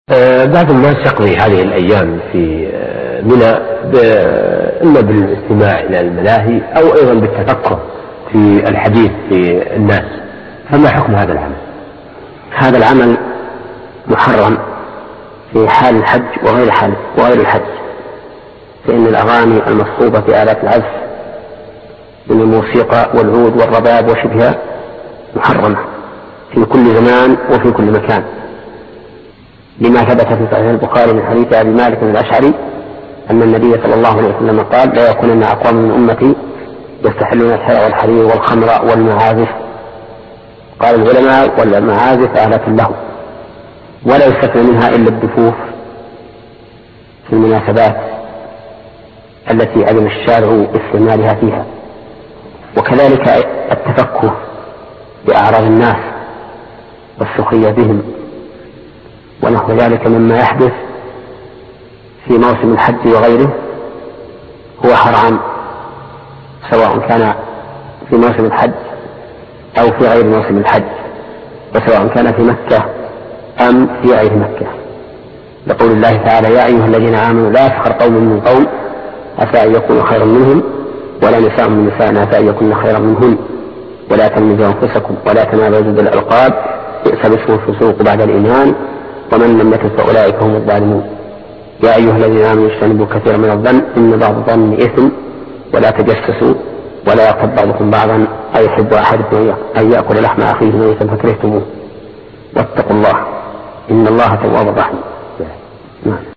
بعض الناس يقضي هذه الأيام في منى إما بالاستماع إلى الملاهي أو أيضا بالتفكر في الحديث في الناس، فما حكم هذا العمل؟ هذا العمل محرم في حال الحج وغير الحج، فإن الأغاني المصحوبة في آلات العزف من الموسيقى والعود والرباب وشبهها محرمة في كل زمان وفي كل مكان، لما ثبت في صحيح البخاري من حديث أبي مالك الأشعري أن النبي صلى الله عليه وسلم قال: لا يكونن أقوام من أمتي يستحلون الحياء والحرير والخمر والمعازف. قال العلماء: والمعازف آلة له، ولا يستثنى منها إلا الدفوف في المناسبات التي أذن الشارع استعمالها فيها، وكذلك التفكه بأعراض الناس والسخرية بهم ونحو ذلك مما يحدث في موسم الحج وغيره هو حرام، سواء كان في موسم الحج أو في غير موسم الحج، وسواء كان في مكة أم في غير مكة، لقول الله تعالى: يا أيها الذين آمنوا لا يسخر قوم من قوم عسى أن يكونوا خيرا منهم ولا نساء من نساء عسى أن يكون خيرا منهن ولا تلمزوا أنفسكم ولا تنابزوا بالألقاب بئس الاسم الفسوق بعد الإيمان ومن لم يتب فأولئك هم الظالمون. يا أيها الذين آمنوا اجتنبوا كثيرا من الظن إن بعض الظن إثم ولا تجسسوا ولا يغتب بعضكم بعضا أيحب أحدكم أن يأكل لحم أخيه ميتا فكرهتموه واتقوا الله إن الله تواب رحيم.